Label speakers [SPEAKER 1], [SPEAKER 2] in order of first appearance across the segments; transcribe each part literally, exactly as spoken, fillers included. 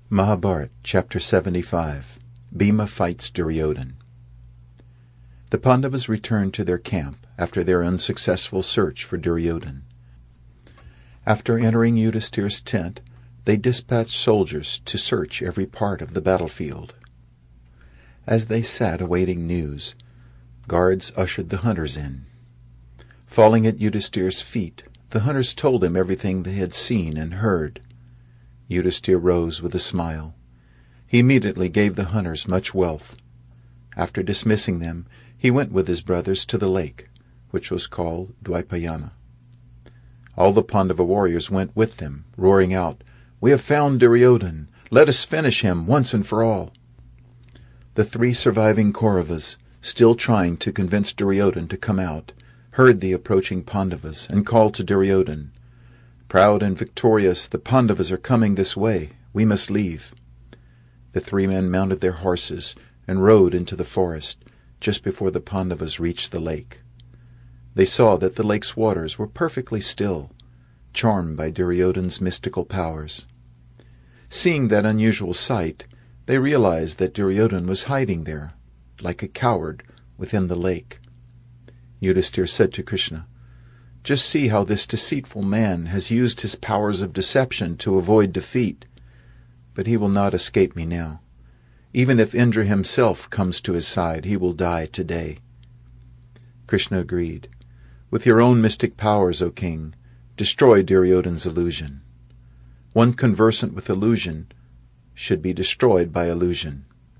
[SPEAKER 1] Mahabharata, Chapter seventy-five. Bhima fights Duryodhan. The Pandavas returned to their camp after their unsuccessful search for Duryodhan. After entering Yudhisthira's tent, they dispatched soldiers to search every part of the battlefield. As they sat awaiting news, guards ushered the hunters in. Falling at Yudhisthira's feet, the hunters told him everything they had seen and heard. Yudhisthira rose with a smile. He immediately gave the hunters much wealth. After dismissing them, he went with his brothers to the lake, which was called Dwaipayana. All the Pandava warriors went with them, roaring out, "We have found Duryodhan! Let us finish him once and for all!" The three surviving Kauravas, still trying to convince Duryodhan to come out, heard the approaching Pandavas and called to Duryodhan, "Proud and victorious, the Pandavas are coming this way. We must leave." The three men mounted their horses and rode into the forest just before the Pandavas reached the lake. They saw that the lake's waters were perfectly still, charmed by Duryodhan's mystical powers. Seeing that unusual sight, they realized that Duryodhan was hiding there, like a coward, within the lake. Yudhisthira said to Krishna, "Just see how this deceitful man has used his powers of deception to avoid defeat. But he will not escape me now. Even if Indra himself comes to his side, he will die today." Krishna agreed. "With your own mystic powers, O king, destroy Duryodhan's illusion. One conversant with illusion should be destroyed by illusion.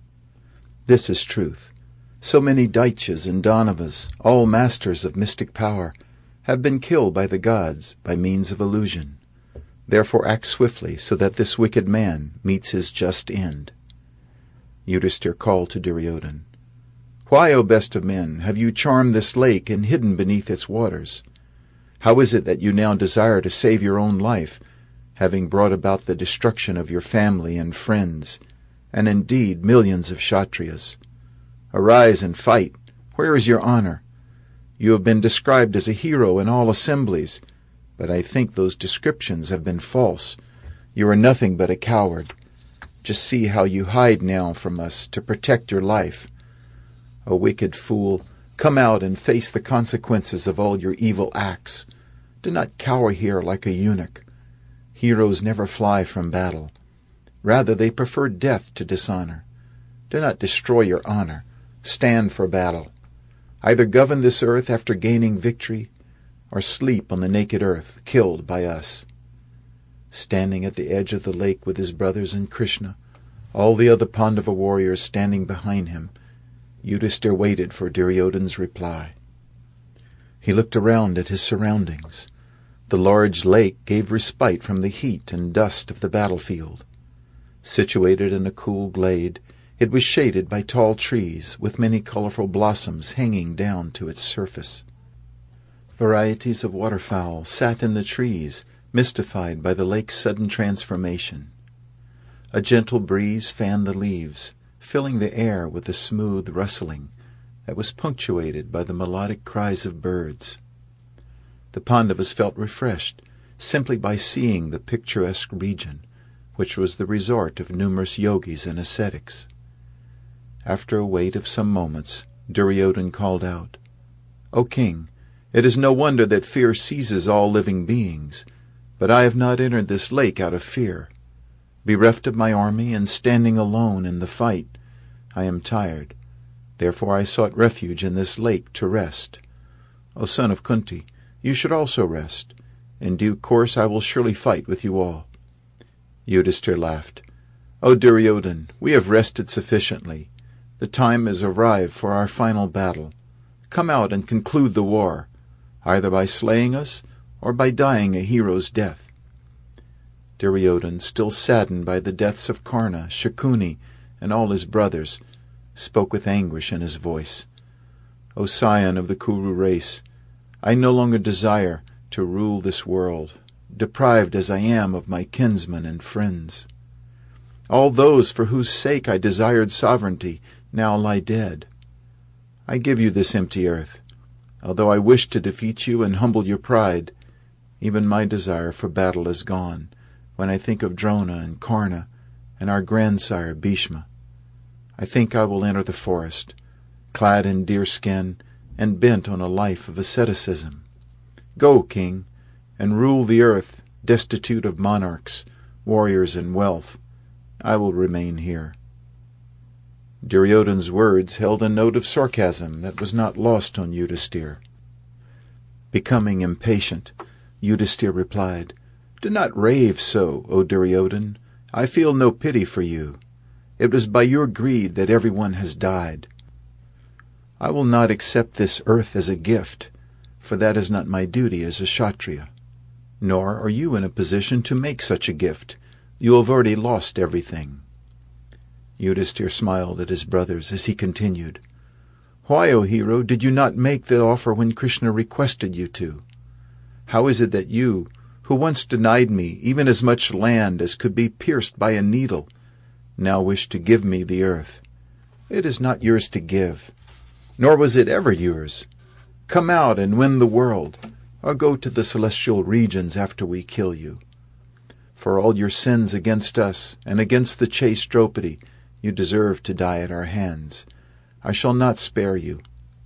[SPEAKER 1] This is truth. So many Daityas and Danavas, all masters of mystic power, have been killed by the gods by means of illusion. Therefore act swiftly so that this wicked man meets his just end." Yudhisthira called to Duryodhan, "Why, O best of men, have you charmed this lake and hidden beneath its waters? How is it that you now desire to save your own life, having brought about the destruction of your family and friends, and indeed millions of Kshatriyas? Arise and fight. Where is your honor? You have been described as a hero in all assemblies, but I think those descriptions have been false. You are nothing but a coward. Just see how you hide now from us to protect your life. O wicked fool, come out and face the consequences of all your evil acts. Do not cower here like a eunuch. Heroes never fly from battle. Rather, they prefer death to dishonor. Do not destroy your honor. Stand for battle. Either govern this earth after gaining victory, or sleep on the naked earth, killed by us." Standing at the edge of the lake with his brothers and Krishna, all the other Pandava warriors standing behind him, Yudhisthira waited for Duryodhan's reply. He looked around at his surroundings. The large lake gave respite from the heat and dust of the battlefield. Situated in a cool glade, it was shaded by tall trees with many colorful blossoms hanging down to its surface. Varieties of waterfowl sat in the trees, mystified by the lake's sudden transformation. A gentle breeze fanned the leaves, filling the air with a smooth rustling that was punctuated by the melodic cries of birds. The Pandavas felt refreshed simply by seeing the picturesque region, which was the resort of numerous yogis and ascetics. After a wait of some moments, Duryodhan called out, "O king, it is no wonder that fear seizes all living beings, but I have not entered this lake out of fear. Bereft of my army and standing alone in the fight, I am tired. Therefore I sought refuge in this lake to rest. O son of Kunti, you should also rest. In due course I will surely fight with you all." Yudhisthira laughed. "O Duryodhan, we have rested sufficiently. The time has arrived for our final battle. Come out and conclude the war, either by slaying us or by dying a hero's death." Duryodhan, still saddened by the deaths of Karna, Shakuni, and all his brothers, spoke with anguish in his voice. "O scion of the Kuru race, I no longer desire to rule this world, deprived as I am of my kinsmen and friends. All those for whose sake I desired sovereignty now lie dead. I give you this empty earth. Although I wish to defeat you and humble your pride, even my desire for battle is gone when I think of Drona and Karna and our grandsire Bhishma. I think I will enter the forest, clad in deerskin and bent on a life of asceticism. Go, king, and rule the earth, destitute of monarchs, warriors, and wealth. I will remain here." Duryodhana's words held a note of sarcasm that was not lost on Yudhisthira. Becoming impatient, Yudhisthira replied, "Do not rave so, O Duryodhana. I feel no pity for you. It was by your greed that everyone has died. I will not accept this earth as a gift, for that is not my duty as a Kshatriya. Nor are you in a position to make such a gift. You have already lost everything." Yudhisthira smiled at his brothers as he continued, "Why, O hero, did you not make the offer when Krishna requested you to? How is it that you, who once denied me even as much land as could be pierced by a needle, now wish to give me the earth? It is not yours to give, nor was it ever yours. Come out and win the world, or go to the celestial regions after we kill you. For all your sins against us and against the chaste Draupadi, you deserve to die at our hands. I shall not spare you."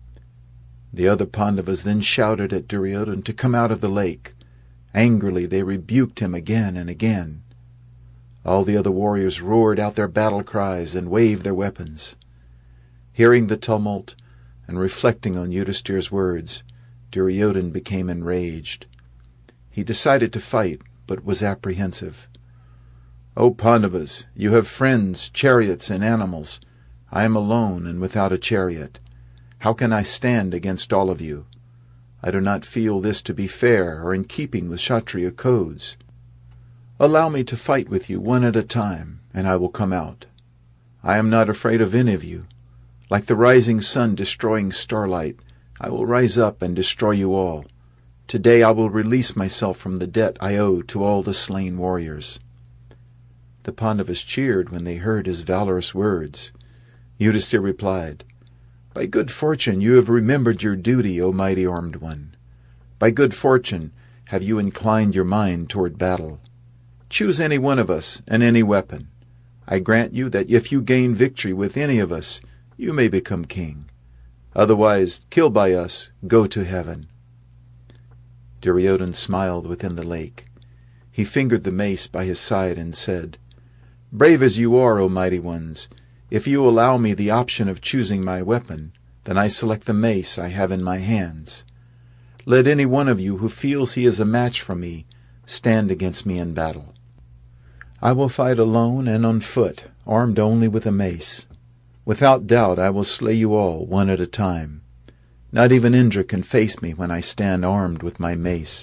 [SPEAKER 1] The other Pandavas then shouted at Duryodhana to come out of the lake. Angrily they rebuked him again and again. All the other warriors roared out their battle cries and waved their weapons. Hearing the tumult and reflecting on Yudhisthira's words, Duryodhana became enraged. He decided to fight, but was apprehensive. "O Pandavas, you have friends, chariots, and animals. I am alone and without a chariot. How can I stand against all of you? I do not feel this to be fair or in keeping with Kshatriya codes. Allow me to fight with you one at a time, and I will come out. I am not afraid of any of you. Like the rising sun destroying starlight, I will rise up and destroy you all. Today I will release myself from the debt I owe to all the slain warriors." The Pandavas cheered when they heard his valorous words. Yudhisthira replied, "By good fortune you have remembered your duty, O mighty armed one. By good fortune have you inclined your mind toward battle. Choose any one of us and any weapon. I grant you that if you gain victory with any of us, you may become king. Otherwise, kill by us, go to heaven." Duryodhana smiled within the lake. He fingered the mace by his side and said, "Brave as you are, O mighty ones, if you allow me the option of choosing my weapon, then I select the mace I have in my hands. Let any one of you who feels he is a match for me stand against me in battle. I will fight alone and on foot, armed only with a mace. Without doubt I will slay you all, one at a time. Not even Indra can face me when I stand armed with my mace."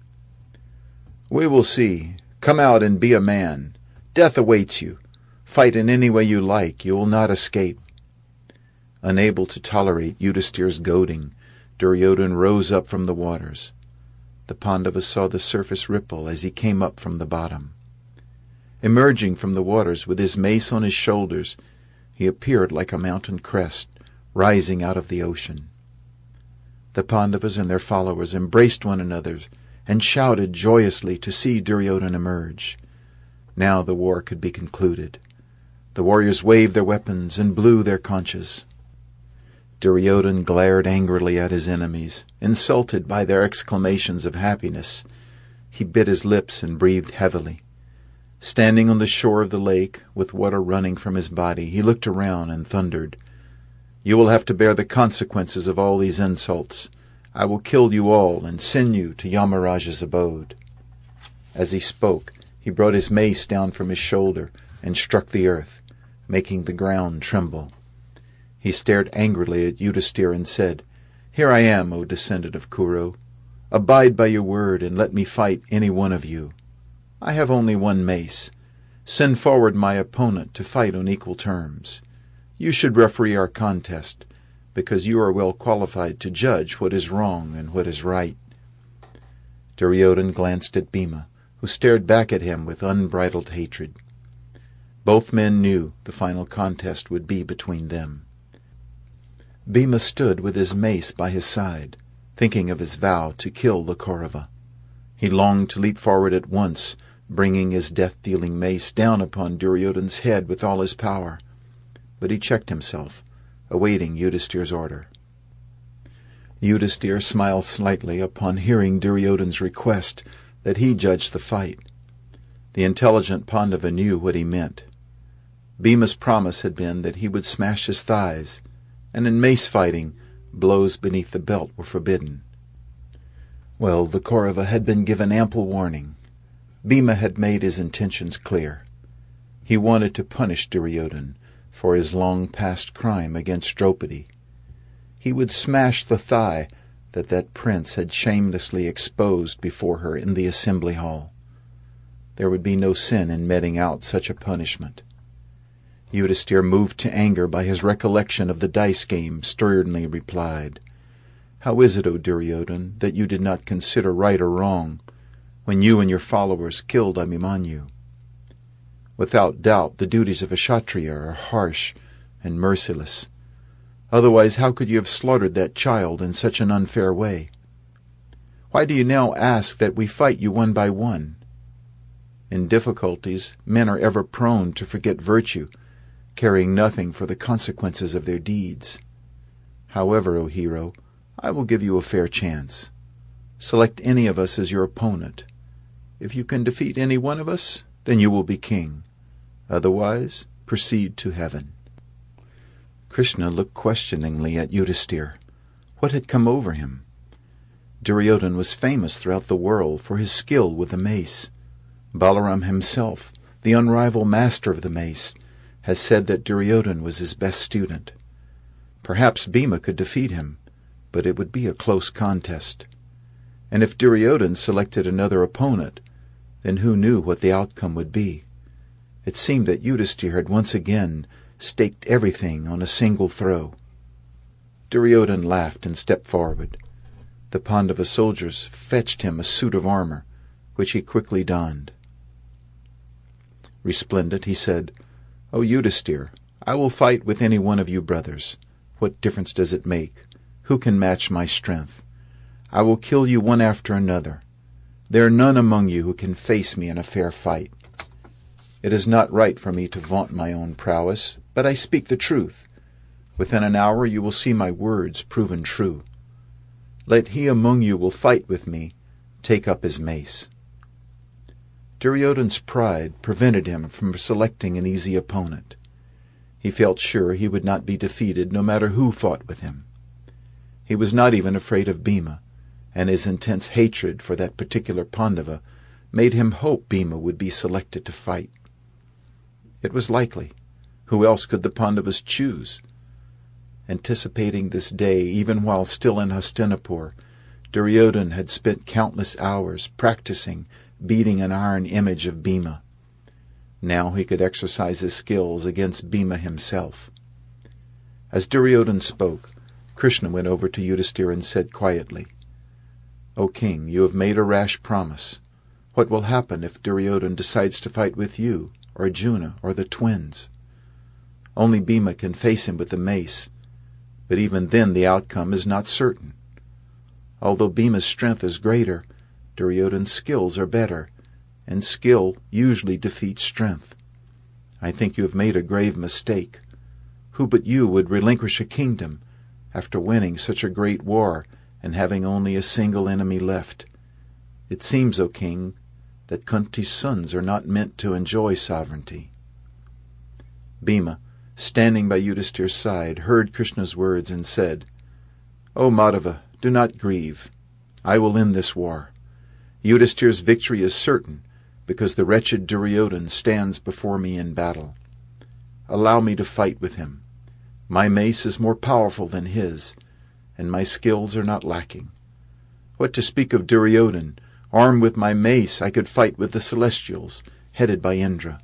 [SPEAKER 1] "We will see. Come out and be a man. Death awaits you. Fight in any way you like. You will not escape." Unable to tolerate Yudhisthira's goading, Duryodhana rose up from the waters. The Pandavas saw the surface ripple as he came up from the bottom. Emerging from the waters with his mace on his shoulders, he appeared like a mountain crest rising out of the ocean. The Pandavas and their followers embraced one another and shouted joyously to see Duryodhana emerge. Now the war could be concluded. The warriors waved their weapons and blew their conches. Duryodhana glared angrily at his enemies, insulted by their exclamations of happiness. He bit his lips and breathed heavily. Standing on the shore of the lake, with water running from his body, he looked around and thundered, "You will have to bear the consequences of all these insults. I will kill you all and send you to Yamaraja's abode." As he spoke, he brought his mace down from his shoulder and struck the earth, making the ground tremble. He stared angrily at Yudhisthira and said, "Here I am, O descendant of Kuru. Abide by your word and let me fight any one of you. I have only one mace. Send forward my opponent to fight on equal terms. You should referee our contest, because you are well qualified to judge what is wrong and what is right." Duryodhana glanced at Bhima, who stared back at him with unbridled hatred. Both men knew the final contest would be between them. Bhima stood with his mace by his side, thinking of his vow to kill the Kaurava. He longed to leap forward at once, bringing his death-dealing mace down upon Duryodhan's head with all his power. But he checked himself, awaiting Yudhisthira's order. Yudhisthira smiled slightly upon hearing Duryodhan's request that he judge the fight. The intelligent Pandava knew what he meant. Bhima's promise had been that he would smash his thighs, and in mace fighting, blows beneath the belt were forbidden. Well, the Kaurava had been given ample warning. Bhima had made his intentions clear. He wanted to punish Duryodhan for his long-past crime against Draupadi. He would smash the thigh that that prince had shamelessly exposed before her in the assembly hall. There would be no sin in meting out such a punishment. Yudhisthira, moved to anger by his recollection of the dice game, sternly replied, "How is it, O Duryodhan, that you did not consider right or wrong when you and your followers killed Abhimanyu? Without doubt, the duties of a Kshatriya are harsh and merciless. Otherwise, how could you have slaughtered that child in such an unfair way? Why do you now ask that we fight you one by one? In difficulties, men are ever prone to forget virtue, caring nothing for the consequences of their deeds. However, O hero, I will give you a fair chance. Select any of us as your opponent. If you can defeat any one of us, then you will be king. Otherwise, proceed to heaven." Krishna looked questioningly at Yudhisthira. What had come over him? Duryodhan was famous throughout the world for his skill with the mace. Balaram himself, the unrivaled master of the mace, has said that Duryodhan was his best student. Perhaps Bhima could defeat him, but it would be a close contest. And if Duryodhan selected another opponent, then who knew what the outcome would be? It seemed that Yudhisthira had once again staked everything on a single throw. Duryodhan laughed and stepped forward. The Pandava soldiers fetched him a suit of armor, which he quickly donned. Resplendent, he said, "O Yudhisthira, I will fight with any one of you brothers. What difference does it make? Who can match my strength? I will kill you one after another. There are none among you who can face me in a fair fight. It is not right for me to vaunt my own prowess, but I speak the truth. Within an hour you will see my words proven true. Let he among you will fight with me take up his mace." Duryodhan's pride prevented him from selecting an easy opponent. He felt sure he would not be defeated no matter who fought with him. He was not even afraid of Bhima, and his intense hatred for that particular Pandava made him hope Bhima would be selected to fight. It was likely. Who else could the Pandavas choose? Anticipating this day, even while still in Hastinapur, Duryodhan had spent countless hours practicing beating an iron image of Bhima. Now he could exercise his skills against Bhima himself. As Duryodhan spoke, Krishna went over to Yudhisthira and said quietly, "O king, you have made a rash promise. What will happen if Duryodhan decides to fight with you, or Arjuna, or the twins? Only Bhima can face him with the mace, but even then the outcome is not certain. Although Bhima's strength is greater, Duryodhan's skills are better, and skill usually defeats strength. I think you have made a grave mistake. Who but you would relinquish a kingdom after winning such a great war and having only a single enemy left? It seems, O king, that Kunti's sons are not meant to enjoy sovereignty." Bhima, standing by Yudhisthira's side, heard Krishna's words and said, "O Madhava, do not grieve. I will end this war. Yudhisthira's victory is certain, because the wretched Duryodhan stands before me in battle. Allow me to fight with him. My mace is more powerful than his, and my skills are not lacking. What to speak of Duryodhan, armed with my mace I could fight with the celestials, headed by Indra."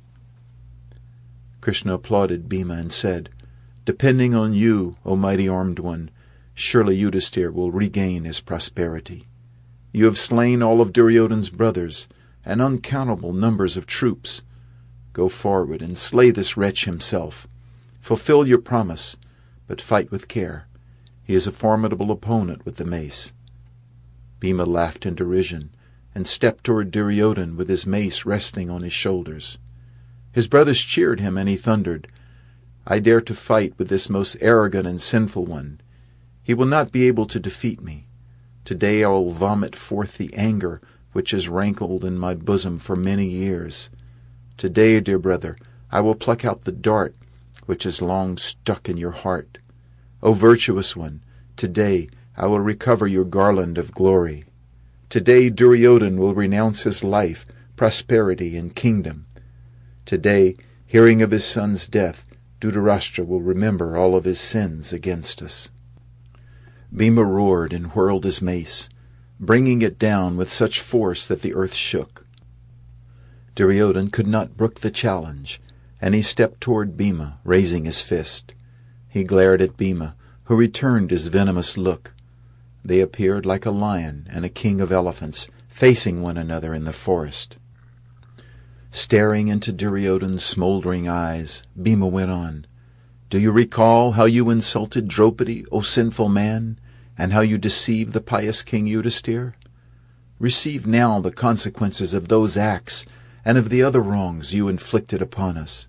[SPEAKER 1] Krishna applauded Bhima and said, "Depending on you, O mighty armed one, surely Yudhisthira will regain his prosperity. You have slain all of Duryodhan's brothers, and uncountable numbers of troops. Go forward and slay this wretch himself. Fulfill your promise, but fight with care. He is a formidable opponent with the mace." Bhima laughed in derision and stepped toward Duryodhan with his mace resting on his shoulders. His brothers cheered him, and he thundered, "I dare to fight with this most arrogant and sinful one. He will not be able to defeat me. Today I will vomit forth the anger which has rankled in my bosom for many years. Today, dear brother, I will pluck out the dart which has long stuck in your heart. O virtuous one, today I will recover your garland of glory. Today Duryodhan will renounce his life, prosperity, and kingdom. Today, hearing of his son's death, Dhritarashtra will remember all of his sins against us." Bhima roared and whirled his mace, bringing it down with such force that the earth shook. Duryodhan could not brook the challenge, and he stepped toward Bhima, raising his fist. He glared at Bhima, who returned his venomous look. They appeared like a lion and a king of elephants, facing one another in the forest. Staring into Duryodhan's smoldering eyes, Bhima went on, "Do you recall how you insulted Draupadi, O sinful man, and how you deceived the pious King Yudhisthira? Receive now the consequences of those acts and of the other wrongs you inflicted upon us.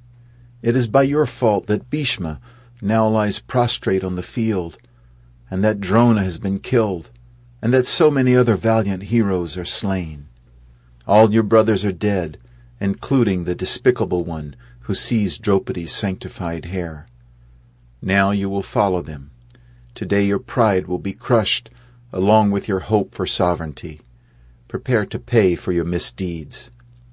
[SPEAKER 1] It is by your fault that Bhishma now lies prostrate on the field, and that Drona has been killed, and that so many other valiant heroes are slain. All your brothers are dead, including the despicable one who seized Draupadi's sanctified hair. Now you will follow them. Today your pride will be crushed, along with your hope for sovereignty. Prepare to pay for your misdeeds."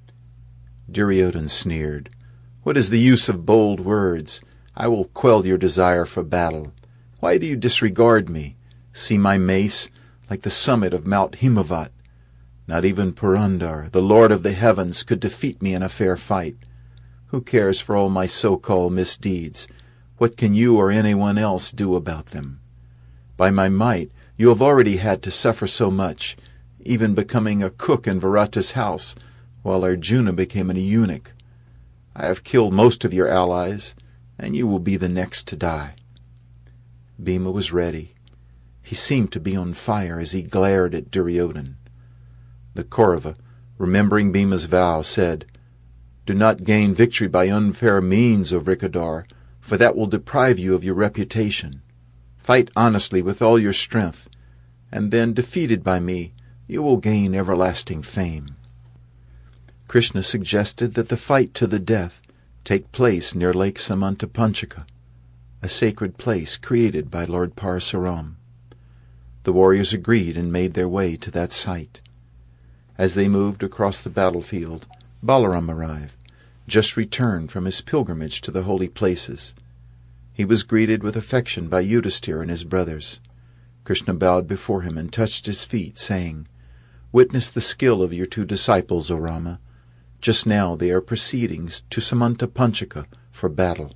[SPEAKER 1] Duryodhan sneered, "What is the use of bold words? I will quell your desire for battle. Why do you disregard me? See my mace, like the summit of Mount Himavat. Not even Purandar, the Lord of the heavens, could defeat me in a fair fight. Who cares for all my so-called misdeeds? What can you or anyone else do about them? By my might, you have already had to suffer so much, even becoming a cook in Virata's house, while Arjuna became an eunuch. I have killed most of your allies, and you will be the next to die." Bhima was ready. He seemed to be on fire as he glared at Duryodhan. The Kaurava, remembering Bhima's vow, said, "Do not gain victory by unfair means, O Vrikadar, for that will deprive you of your reputation. Fight honestly with all your strength, and then, defeated by me, you will gain everlasting fame." Krishna suggested that the fight to the death take place near Lake Samantapanchaka, a sacred place created by Lord Parasuram. The warriors agreed and made their way to that site. As they moved across the battlefield, Balaram arrived, just returned from his pilgrimage to the holy places. He was greeted with affection by Yudhisthira and his brothers. Krishna bowed before him and touched his feet, saying, "Witness the skill of your two disciples, O Rama. Just now they are proceeding to Samantapanchaka for battle."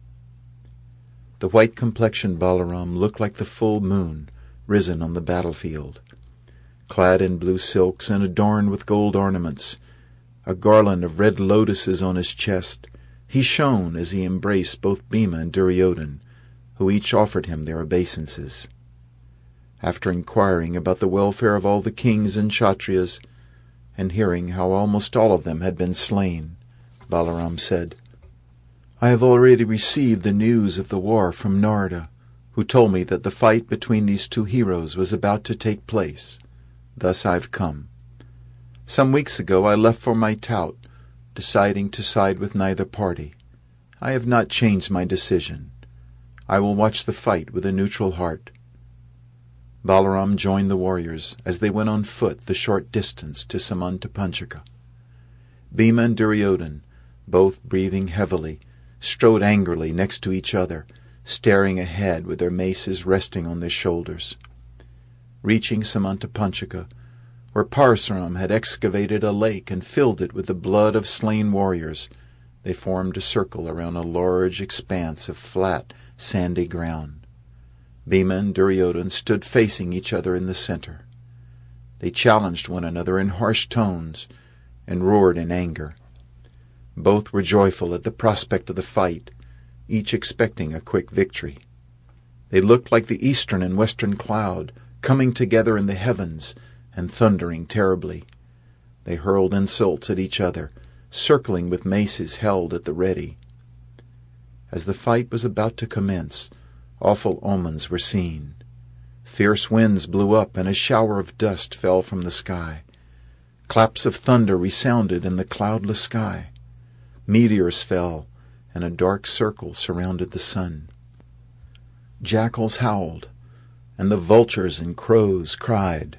[SPEAKER 1] The white-complexioned Balaram looked like the full moon risen on the battlefield. Clad in blue silks and adorned with gold ornaments, a garland of red lotuses on his chest, he shone as he embraced both Bhima and Duryodhan, who each offered him their obeisances. After inquiring about the welfare of all the kings and Kshatriyas, and hearing how almost all of them had been slain, Balaram said, "I have already received the news of the war from Narada, who told me that the fight between these two heroes was about to take place. Thus I've come. Some weeks ago I left for my tout, deciding to side with neither party. I have not changed my decision. I will watch the fight with a neutral heart." Balaram joined the warriors as they went on foot the short distance to Samantapanchaka. Bhima and Duryodhan, both breathing heavily, strode angrily next to each other, staring ahead with their maces resting on their shoulders. Reaching Samantapanchaka, where Parasuram had excavated a lake and filled it with the blood of slain warriors, they formed a circle around a large expanse of flat, sandy ground. Bhima and Duryodhan stood facing each other in the center. They challenged one another in harsh tones and roared in anger. Both were joyful at the prospect of the fight, each expecting a quick victory. They looked like the eastern and western cloud, coming together in the heavens and thundering terribly. They hurled insults at each other, circling with maces held at the ready. As the fight was about to commence, awful omens were seen. Fierce winds blew up, and a shower of dust fell from the sky. Claps of thunder resounded in the cloudless sky. Meteors fell, and a dark circle surrounded the sun. Jackals howled, and the vultures and crows cried.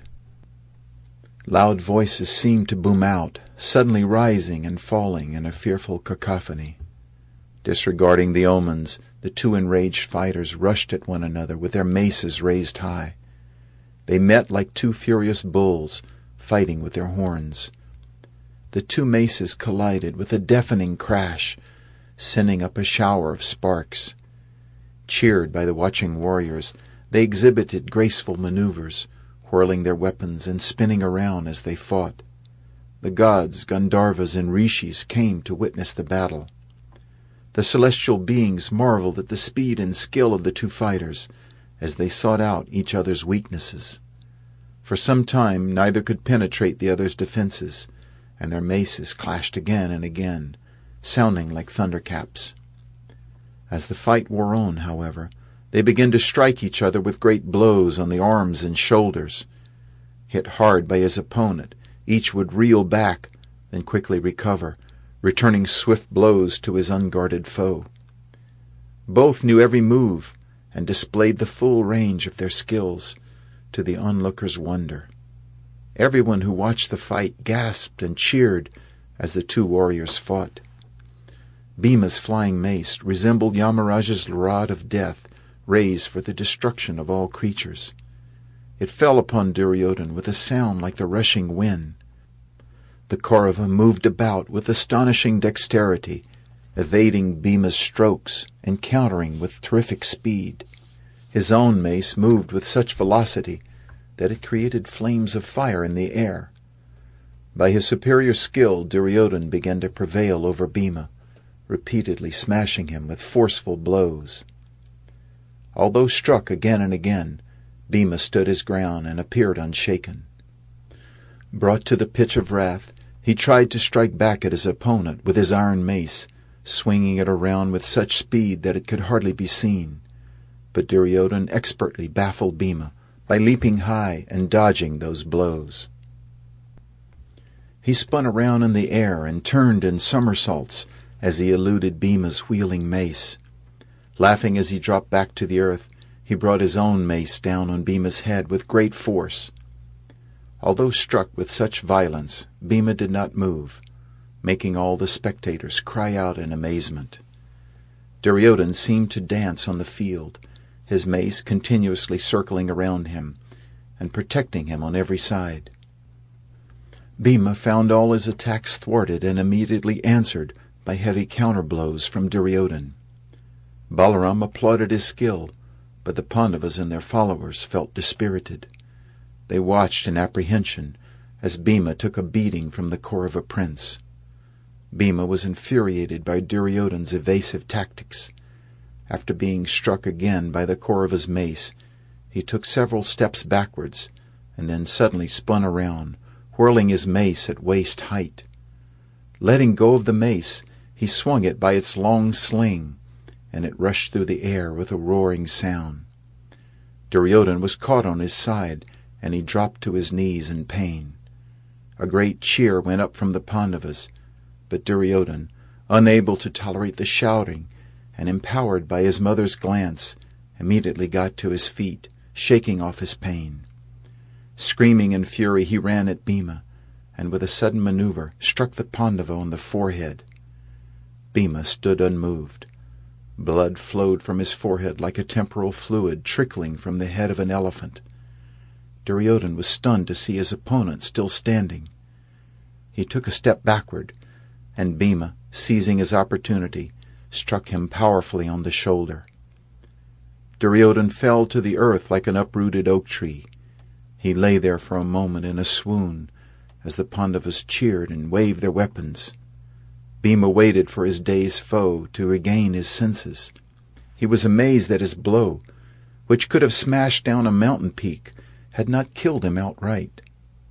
[SPEAKER 1] Loud voices seemed to boom out, suddenly rising and falling in a fearful cacophony. Disregarding the omens, the two enraged fighters rushed at one another with their maces raised high. They met like two furious bulls, fighting with their horns. The two maces collided with a deafening crash, sending up a shower of sparks. Cheered by the watching warriors, they exhibited graceful maneuvers, whirling their weapons and spinning around as they fought. The gods, Gandharvas and Rishis, came to witness the battle. The celestial beings marveled at the speed and skill of the two fighters as they sought out each other's weaknesses. For some time neither could penetrate the other's defenses, and their maces clashed again and again, sounding like thundercaps. As the fight wore on, however, they began to strike each other with great blows on the arms and shoulders. Hit hard by his opponent, each would reel back, then quickly recover, returning swift blows to his unguarded foe. Both knew every move and displayed the full range of their skills, to the onlooker's wonder. Everyone who watched the fight gasped and cheered as the two warriors fought. Bhima's flying mace resembled Yamaraja's rod of death, raised for the destruction of all creatures. It fell upon Duryodhana with a sound like the rushing wind. The Kaurava moved about with astonishing dexterity, evading Bhima's strokes and countering with terrific speed. His own mace moved with such velocity that it created flames of fire in the air. By his superior skill, Duryodhana began to prevail over Bhima, repeatedly smashing him with forceful blows. Although struck again and again, Bhima stood his ground and appeared unshaken. Brought to the pitch of wrath, he tried to strike back at his opponent with his iron mace, swinging it around with such speed that it could hardly be seen. But Duryodhana expertly baffled Bhima by leaping high and dodging those blows. He spun around in the air and turned in somersaults as he eluded Bhima's wheeling mace. Laughing as he dropped back to the earth, he brought his own mace down on Bhima's head with great force. Although struck with such violence, Bhima did not move, making all the spectators cry out in amazement. Duryodhana seemed to dance on the field, his mace continuously circling around him and protecting him on every side. Bhima found all his attacks thwarted and immediately answered by heavy counterblows from Duryodhana. Balaram applauded his skill, but the Pandavas and their followers felt dispirited. They watched in apprehension as Bhima took a beating from the Kaurava prince. Bhima was infuriated by Duryodhana's evasive tactics. After being struck again by the Kaurava's mace, he took several steps backwards, and then suddenly spun around, whirling his mace at waist height. Letting go of the mace, he swung it by its long sling, and it rushed through the air with a roaring sound. Duryodhana was caught on his side, and he dropped to his knees in pain. A great cheer went up from the Pandavas, but Duryodhana, unable to tolerate the shouting, and empowered by his mother's glance, immediately got to his feet, shaking off his pain. Screaming in fury, he ran at Bhima, and with a sudden maneuver struck the Pandava on the forehead. Bhima stood unmoved. Blood flowed from his forehead like a temporal fluid trickling from the head of an elephant. Duryodhana was stunned to see his opponent still standing. He took a step backward, and Bhima, seizing his opportunity, struck him powerfully on the shoulder. Duryodhana fell to the earth like an uprooted oak tree. He lay there for a moment in a swoon, as the Pandavas cheered and waved their weapons. Bhima waited for his dazed foe to regain his senses. He was amazed that his blow, which could have smashed down a mountain peak, had not killed him outright.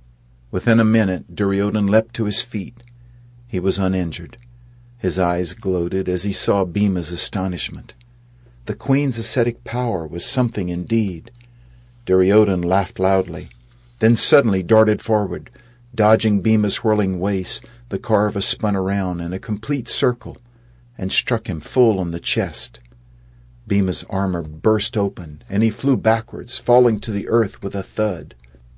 [SPEAKER 1] Within a minute Duryodhan leapt to his feet. He was uninjured. His eyes gloated as he saw Bhima's astonishment. The queen's ascetic power was something indeed. Duryodhan laughed loudly, then suddenly darted forward. Dodging Bhima's whirling waist, the Kaurava spun around in a complete circle and struck him full on the chest. Bhima's armor burst open, and he flew backwards, falling to the earth with a thud.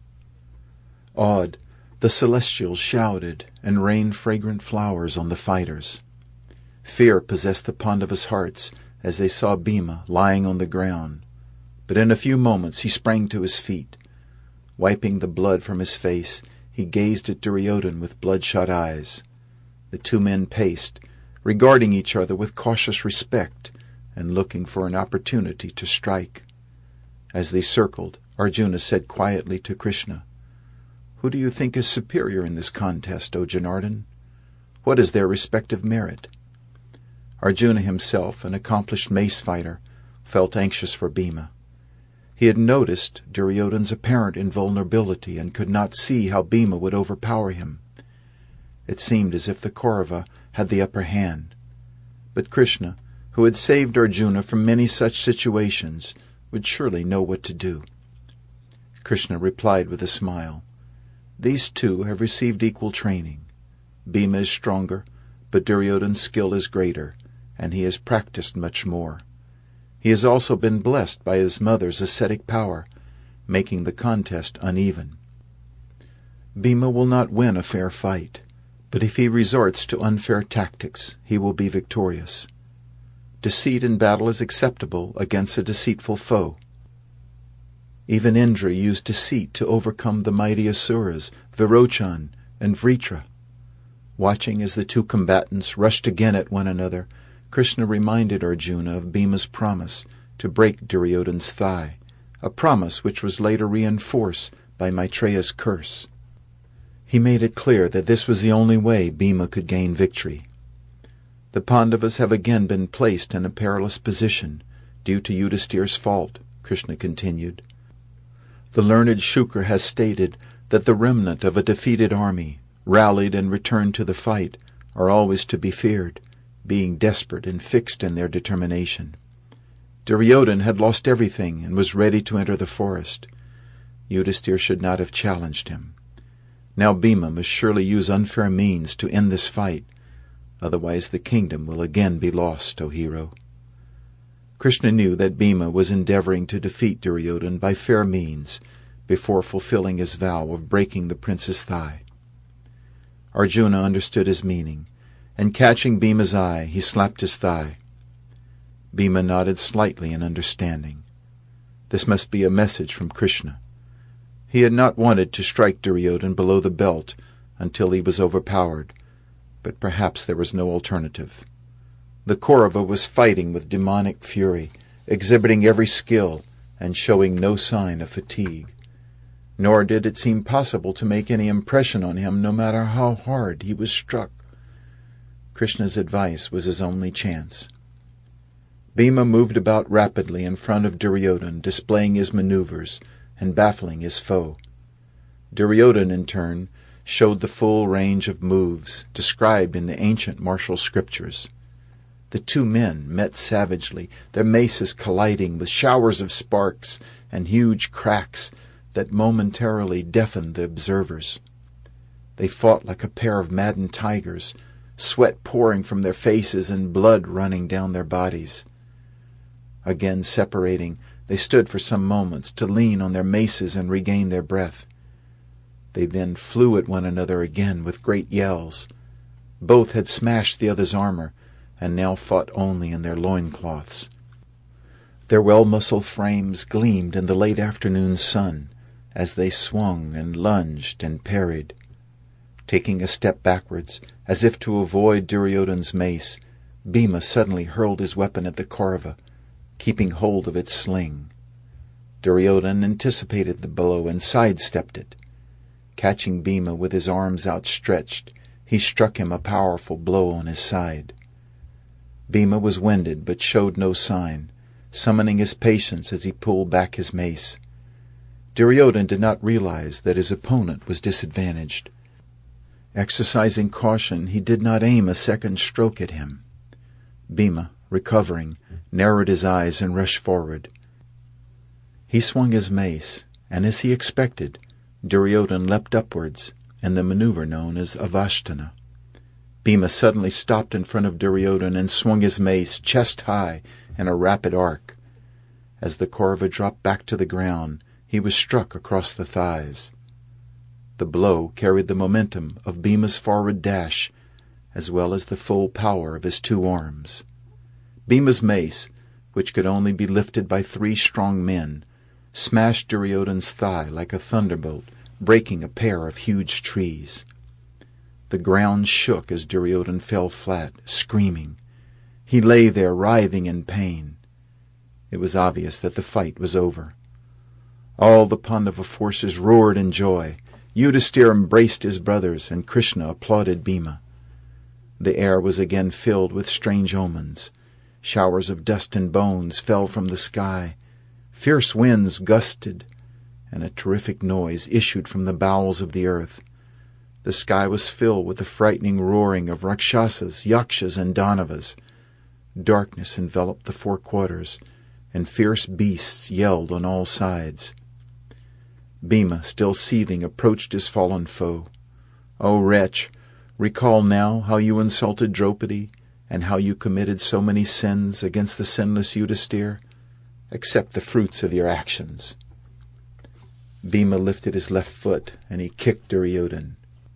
[SPEAKER 1] Awed, the celestials shouted and rained fragrant flowers on the fighters. Fear possessed the Pandavas' hearts as they saw Bhima lying on the ground, but in a few moments he sprang to his feet. Wiping the blood from his face, he gazed at Duryodhan with bloodshot eyes. The two men paced, regarding each other with cautious respect and looking for an opportunity to strike. As they circled, Arjuna said quietly to Krishna, "Who do you think is superior in this contest, O Janardhan? What is their respective merit?" Arjuna himself, an accomplished mace fighter, felt anxious for Bhima. He had noticed Duryodhan's apparent invulnerability and could not see how Bhima would overpower him. It seemed as if the Kaurava had the upper hand. But Krishna, who had saved Arjuna from many such situations, would surely know what to do. Krishna replied with a smile, "These two have received equal training. Bhima is stronger, but Duryodhan's skill is greater, and he has practiced much more. He has also been blessed by his mother's ascetic power, making the contest uneven. Bhima will not win a fair fight, but if he resorts to unfair tactics, he will be victorious. Deceit in battle is acceptable against a deceitful foe. Even Indra used deceit to overcome the mighty Asuras, Virochan and Vritra." Watching as the two combatants rushed again at one another, Krishna reminded Arjuna of Bhima's promise to break Duryodhan's thigh, a promise which was later reinforced by Maitreya's curse. He made it clear that this was the only way Bhima could gain victory. "The Pandavas have again been placed in a perilous position, due to Yudhisthira's fault," Krishna continued. "The learned Shukra has stated that the remnant of a defeated army, rallied and returned to the fight, are always to be feared, being desperate and fixed in their determination. Duryodhan had lost everything and was ready to enter the forest. Yudhisthira should not have challenged him. Now Bhima must surely use unfair means to end this fight, otherwise the kingdom will again be lost, O hero." Krishna knew that Bhima was endeavoring to defeat Duryodhan by fair means before fulfilling his vow of breaking the prince's thigh. Arjuna understood his meaning, and catching Bhima's eye, he slapped his thigh. Bhima nodded slightly in understanding. This must be a message from Krishna. He had not wanted to strike Duryodhan below the belt until he was overpowered, but perhaps there was no alternative. The Kaurava was fighting with demonic fury, exhibiting every skill and showing no sign of fatigue. Nor did it seem possible to make any impression on him no matter how hard he was struck. Krishna's advice was his only chance. Bhima moved about rapidly in front of Duryodhan, displaying his maneuvers and baffling his foe. Duryodhan, in turn, showed the full range of moves described in the ancient martial scriptures. The two men met savagely, their maces colliding with showers of sparks and huge cracks that momentarily deafened the observers. They fought like a pair of maddened tigers, sweat pouring from their faces and blood running down their bodies. Again separating, they stood for some moments to lean on their maces and regain their breath. They then flew at one another again with great yells. Both had smashed the other's armor, and now fought only in their loincloths. Their well-muscled frames gleamed in the late afternoon sun as they swung and lunged and parried. Taking a step backwards, as if to avoid Duryodhan's mace, Bhima suddenly hurled his weapon at the Kaurava, keeping hold of its sling. Duryodhan anticipated the blow and sidestepped it. Catching Bhima with his arms outstretched, he struck him a powerful blow on his side. Bhima was winded but showed no sign, summoning his patience as he pulled back his mace. Duryodhana did not realize that his opponent was disadvantaged. Exercising caution, he did not aim a second stroke at him. Bhima, recovering, narrowed his eyes and rushed forward. He swung his mace, and as he expected, Duryodhana leapt upwards, in the maneuver known as Avasthana. Bhima suddenly stopped in front of Duryodhana and swung his mace chest high in a rapid arc. As the Kaurava dropped back to the ground, he was struck across the thighs. The blow carried the momentum of Bhima's forward dash, as well as the full power of his two arms. Bhima's mace, which could only be lifted by three strong men, smashed Duryodhana's thigh like a thunderbolt, breaking a pair of huge trees. The ground shook as Duryodhana fell flat, screaming. He lay there writhing in pain. It was obvious that the fight was over. All the Pandava forces roared in joy. Yudhisthira embraced his brothers, and Krishna applauded Bhima. The air was again filled with strange omens. Showers of dust and bones fell from the sky. Fierce winds gusted, and a terrific noise issued from the bowels of the earth. The sky was filled with the frightening roaring of Rakshasas, Yakshas, and Danavas. Darkness enveloped the four quarters, and fierce beasts yelled on all sides. Bhima, still seething, approached his fallen foe. "O wretch, recall now how you insulted Draupadi, and how you committed so many sins against the sinless Yudhisthira. Accept the fruits of your actions." Bhima lifted his left foot, and he kicked Duryodhana.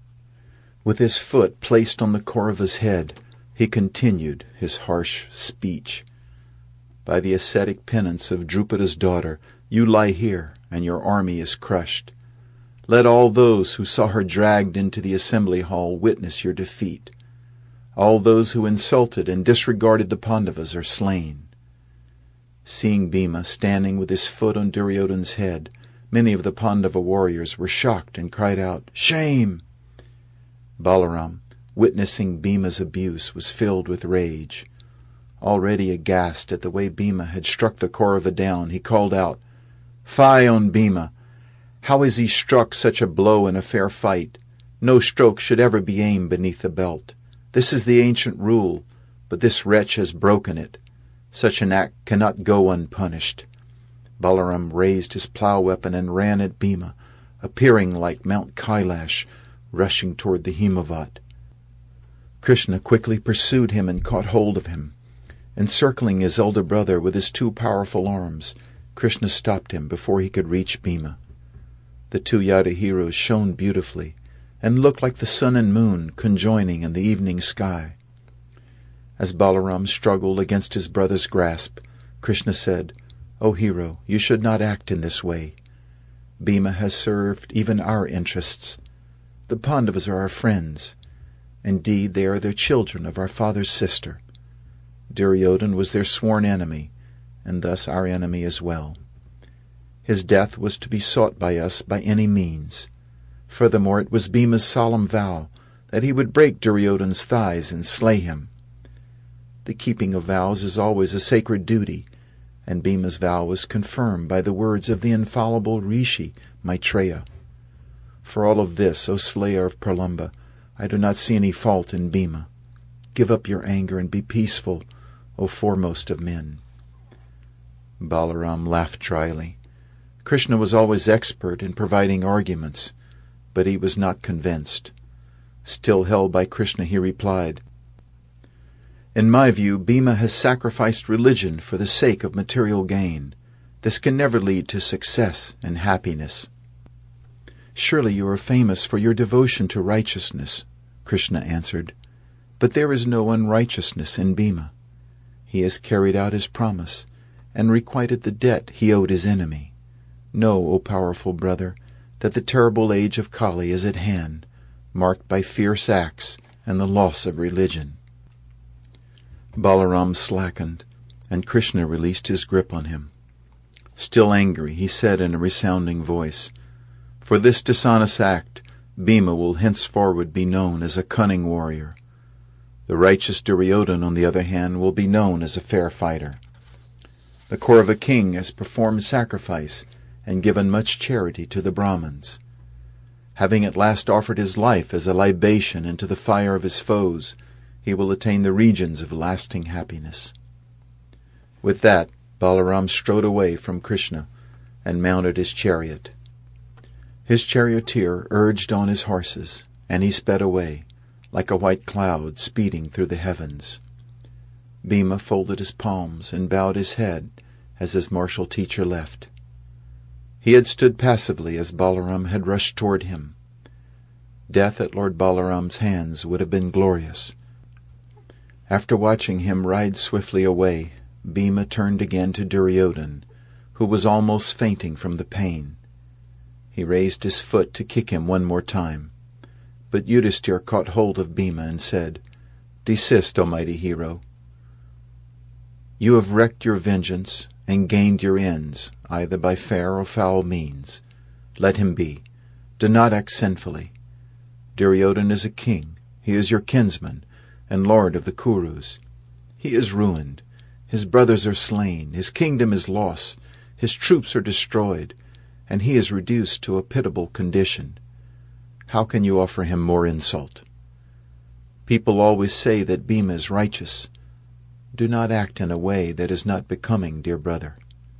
[SPEAKER 1] With his foot placed on the Kaurava's head, he continued his harsh speech. "By the ascetic penance of Drupada's daughter, you lie here, and your army is crushed. Let all those who saw her dragged into the assembly hall witness your defeat. All those who insulted and disregarded the Pandavas are slain." Seeing Bhima standing with his foot on Duryodhana's head, many of the Pandava warriors were shocked and cried out, "Shame!" Balaram, witnessing Bhima's abuse, was filled with rage. Already aghast at the way Bhima had struck the Kaurava down, he called out, "Fie on Bhima! How has he struck such a blow in a fair fight? No stroke should ever be aimed beneath the belt. This is the ancient rule, but this wretch has broken it. Such an act cannot go unpunished." Balaram raised his plough weapon and ran at Bhima, appearing like Mount Kailash, rushing toward the Himavat. Krishna quickly pursued him and caught hold of him. Encircling his elder brother with his two powerful arms, Krishna stopped him before he could reach Bhima. The two Yada heroes shone beautifully, and looked like the sun and moon conjoining in the evening sky. As Balaram struggled against his brother's grasp, Krishna said, "O hero, you should not act in this way. Bhima has served even our interests. The Pandavas are our friends. Indeed, they are the children of our father's sister. Duryodhana was their sworn enemy, and thus our enemy as well. His death was to be sought by us by any means. Furthermore, it was Bhima's solemn vow that he would break Duryodhana's thighs and slay him. The keeping of vows is always a sacred duty, and Bhima's vow was confirmed by the words of the infallible Rishi Maitreya. For all of this, O slayer of Pralamba, I do not see any fault in Bhima. Give up your anger and be peaceful, O foremost of men." Balaram laughed dryly. Krishna was always expert in providing arguments, but he was not convinced. Still held by Krishna, he replied, "In my view, Bhima has sacrificed religion for the sake of material gain. This can never lead to success and happiness." "Surely you are famous for your devotion to righteousness," Krishna answered. "But there is no unrighteousness in Bhima. He has carried out his promise, and requited the debt he owed his enemy. Know, O powerful brother, that the terrible age of Kali is at hand, marked by fierce acts and the loss of religion." Balaram slackened, and Krishna released his grip on him. Still angry, he said in a resounding voice, "For this dishonest act, Bhima will henceforward be known as a cunning warrior. The righteous Duryodhana, on the other hand, will be known as a fair fighter. The Kaurava king has performed sacrifice, and given much charity to the Brahmins. Having at last offered his life as a libation into the fire of his foes, he will attain the regions of lasting happiness." With that, Balaram strode away from Krishna and mounted his chariot. His charioteer urged on his horses, and he sped away, like a white cloud speeding through the heavens. Bhima folded his palms and bowed his head as his martial teacher left. He had stood passively as Balaram had rushed toward him. Death at Lord Balaram's hands would have been glorious. After watching him ride swiftly away, Bhima turned again to Duryodhan, who was almost fainting from the pain. He raised his foot to kick him one more time, but Yudhisthira caught hold of Bhima and said, "Desist, O mighty hero. You have wreaked your vengeance and gained your ends, either by fair or foul means. Let him be. Do not act sinfully. Duryodhan is a king. He is your kinsman, and lord of the Kurus. He is ruined. His brothers are slain. His kingdom is lost. His troops are destroyed, and he is reduced to a pitiable condition. How can you offer him more insult? People always say that Bhima is righteous. Do not act in a way that is not becoming, dear brother."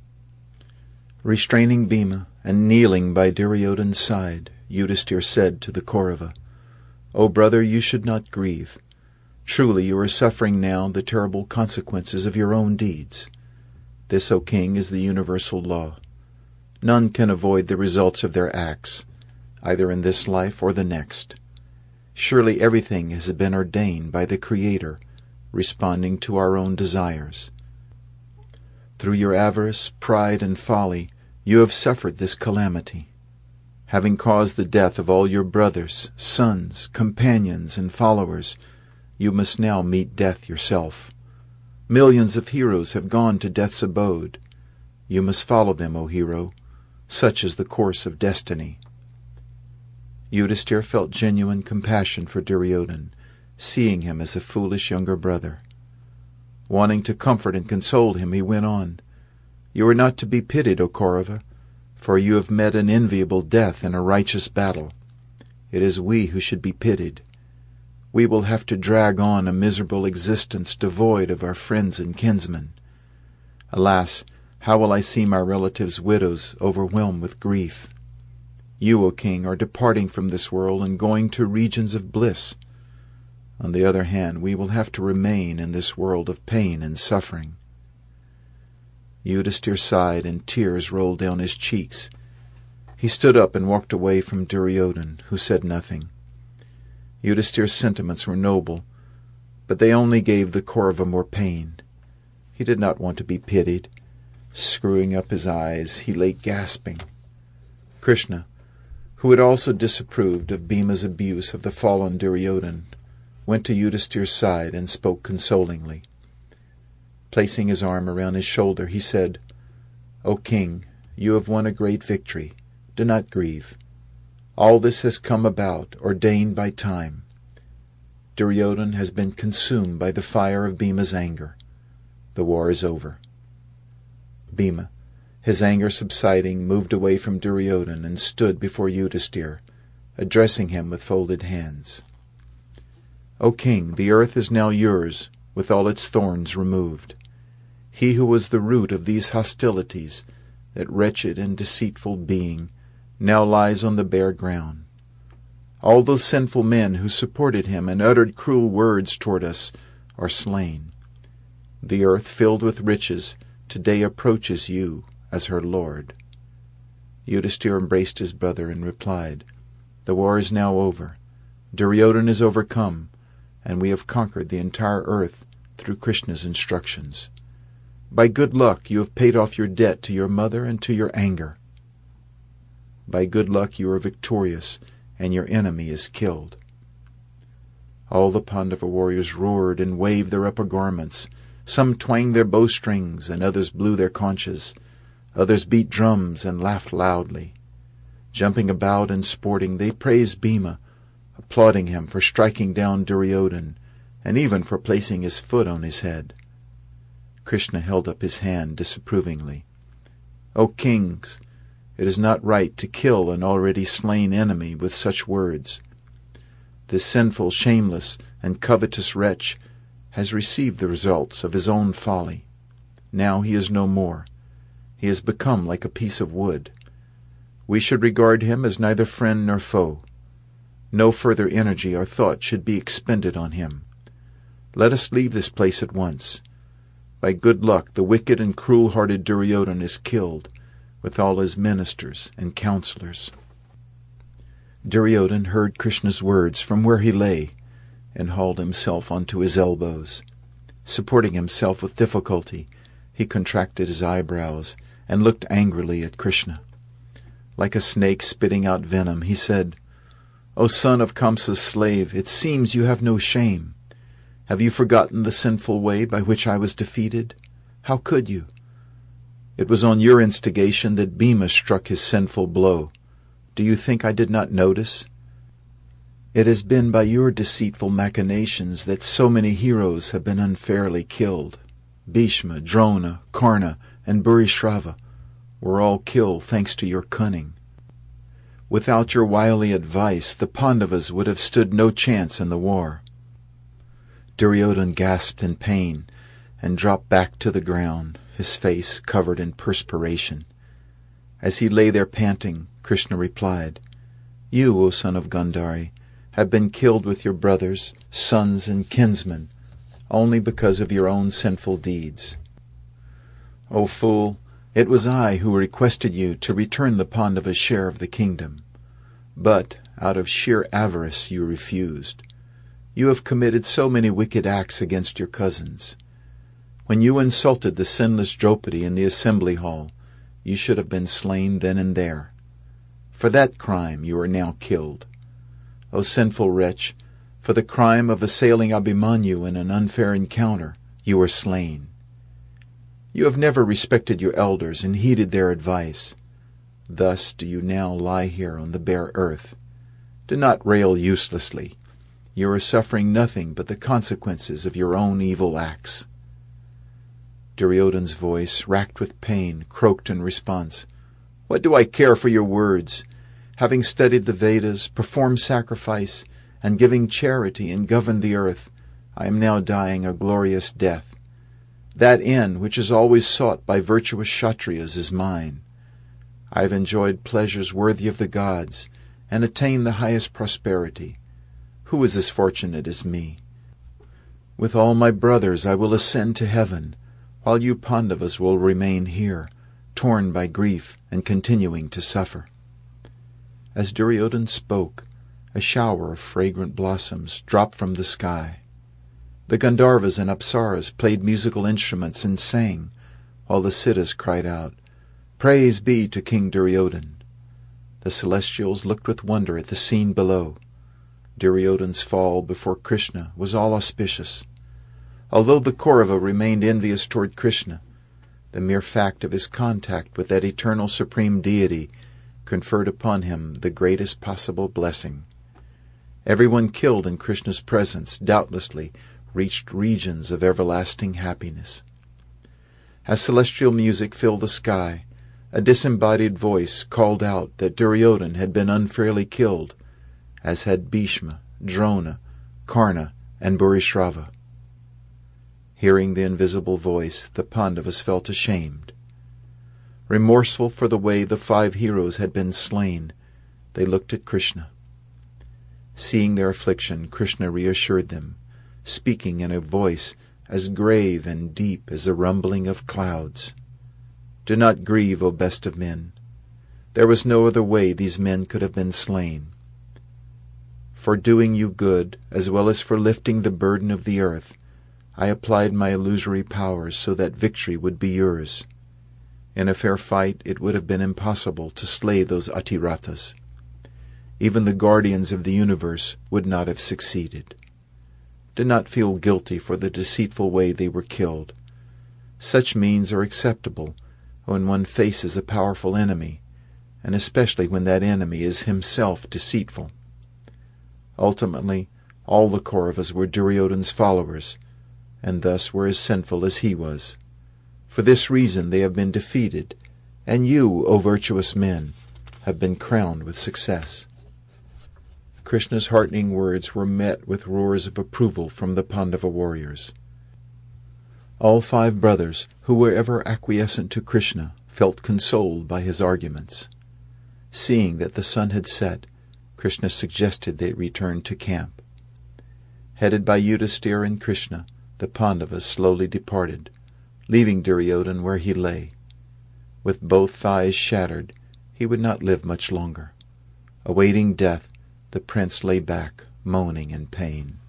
[SPEAKER 1] Restraining Bhima and kneeling by Duryodhan's side, Yudhisthira said to the Kaurava, "O brother, you should not grieve. Truly you are suffering now the terrible consequences of your own deeds. This, O king, is the universal law. None can avoid the results of their acts, either in this life or the next. Surely everything has been ordained by the Creator, responding to our own desires. Through your avarice, pride, and folly, you have suffered this calamity. Having caused the death of all your brothers, sons, companions, and followers, you must now meet death yourself. Millions of heroes have gone to death's abode. You must follow them, O hero. Such is the course of destiny." Yudhisthira felt genuine compassion for Duryodhan, seeing him as a foolish younger brother. Wanting to comfort and console him, he went on, "You are not to be pitied, O Kaurava, for you have met an enviable death in a righteous battle. It is we who should be pitied. We will have to drag on a miserable existence devoid of our friends and kinsmen. Alas, how will I see my relatives' widows overwhelmed with grief? You, O king, are departing from this world and going to regions of bliss. On the other hand, we will have to remain in this world of pain and suffering." Yudhisthira sighed, and tears rolled down his cheeks. He stood up and walked away from Duryodhan, who said nothing. Yudhisthira's sentiments were noble, but they only gave the Kaurava more pain. He did not want to be pitied. Screwing up his eyes, he lay gasping. Krishna, who had also disapproved of Bhima's abuse of the fallen Duryodhan, went to Yudhisthira's side and spoke consolingly. Placing his arm around his shoulder, he said, "O king, you have won a great victory. Do not grieve. All this has come about, ordained by time. Duryodhan has been consumed by the fire of Bhima's anger. The war is over." Bhima, his anger subsiding, moved away from Duryodhan and stood before Yudhisthira, addressing him with folded hands. "O king, the earth is now yours, with all its thorns removed. He who was the root of these hostilities, that wretched and deceitful being, now lies on the bare ground. All those sinful men who supported him and uttered cruel words toward us are slain. The earth, filled with riches, today approaches you as her lord." Yudhisthira embraced his brother and replied, "The war is now over. Duryodhan is overcome, and we have conquered the entire earth through Krishna's instructions. By good luck you have paid off your debt to your mother and to your anger. By good luck you are victorious, and your enemy is killed." All the Pandava warriors roared and waved their upper garments. Some twanged their bowstrings, and others blew their conches. Others beat drums and laughed loudly. Jumping about and sporting, they praised Bhima, applauding him for striking down Duryodhan, and even for placing his foot on his head. Krishna held up his hand disapprovingly. "O kings, It is not right to kill an already slain enemy with such words. This sinful, shameless, and covetous wretch has received the results of his own folly. Now he is no more. He has become like a piece of wood. We should regard him as neither friend nor foe. No further energy or thought should be expended on him. Let us leave this place at once. By good luck the wicked and cruel-hearted Duryodhan is killed, with all his ministers and counselors." Duryodhan heard Krishna's words from where he lay, and hauled himself onto his elbows. Supporting himself with difficulty, he contracted his eyebrows and looked angrily at Krishna. Like a snake spitting out venom, he said, "O son of Kamsa's slave, it seems you have no shame. Have you forgotten the sinful way by which I was defeated? How could you? It was on your instigation that Bhima struck his sinful blow. Do you think I did not notice? It has been by your deceitful machinations that so many heroes have been unfairly killed. Bhishma, Drona, Karna, and Bhurishrava were all killed thanks to your cunning. Without your wily advice, the Pandavas would have stood no chance in the war." Duryodhan gasped in pain and dropped back to the ground, his face covered in perspiration. As he lay there panting, Krishna replied, "You, O son of Gandhari, have been killed with your brothers, sons, and kinsmen, only because of your own sinful deeds. O fool, it was I who requested you to return the Pandavas' share of the kingdom. But, out of sheer avarice, you refused. You have committed so many wicked acts against your cousins. When you insulted the sinless Draupadi in the assembly hall, you should have been slain then and there. For that crime you are now killed. O sinful wretch, for the crime of assailing Abhimanyu in an unfair encounter, you are slain. You have never respected your elders and heeded their advice. Thus do you now lie here on the bare earth. Do not rail uselessly. You are suffering nothing but the consequences of your own evil acts." Duryodhan's voice, racked with pain, croaked in response, "What do I care for your words? Having studied the Vedas, performed sacrifice, and giving charity and governed the earth, I am now dying a glorious death. That end which is always sought by virtuous Kshatriyas is mine. I have enjoyed pleasures worthy of the gods, and attained the highest prosperity. Who is as fortunate as me? With all my brothers I will ascend to heaven, while you Pandavas will remain here, torn by grief and continuing to suffer." As Duryodhan spoke, a shower of fragrant blossoms dropped from the sky. The Gandharvas and Apsaras played musical instruments and sang, while the Siddhas cried out, "Praise be to King Duryodhan!" The celestials looked with wonder at the scene below. Duryodhan's fall before Krishna was all auspicious. Although the Kaurava remained envious toward Krishna, the mere fact of his contact with that eternal supreme deity conferred upon him the greatest possible blessing. Everyone killed in Krishna's presence doubtlessly reached regions of everlasting happiness. As celestial music filled the sky, a disembodied voice called out that Duryodhan had been unfairly killed, as had Bhishma, Drona, Karna, and Bhurishrava. Hearing the invisible voice, the Pandavas felt ashamed. Remorseful for the way the five heroes had been slain, they looked at Krishna. Seeing their affliction, Krishna reassured them, speaking in a voice as grave and deep as the rumbling of clouds. "Do not grieve, O best of men. There was no other way these men could have been slain. For doing you good, as well as for lifting the burden of the earth, I applied my illusory powers so that victory would be yours. In a fair fight it would have been impossible to slay those Atirathas. Even the guardians of the universe would not have succeeded. Do not feel guilty for the deceitful way they were killed. Such means are acceptable when one faces a powerful enemy, and especially when that enemy is himself deceitful. Ultimately, all the Kauravas were Duryodhan's followers, and thus were as sinful as he was. For this reason they have been defeated, And you, O virtuous men, have been crowned with success." Krishna's heartening words were met with roars of approval from the Pandava warriors. All five brothers, who were ever acquiescent to Krishna, felt consoled by his arguments. Seeing that the sun had set, Krishna suggested they return to camp. Headed by Yudhisthira and Krishna, the Pandavas slowly departed, leaving Duryodhana where he lay. With both thighs shattered, he would not live much longer. Awaiting death, the prince lay back, moaning in pain.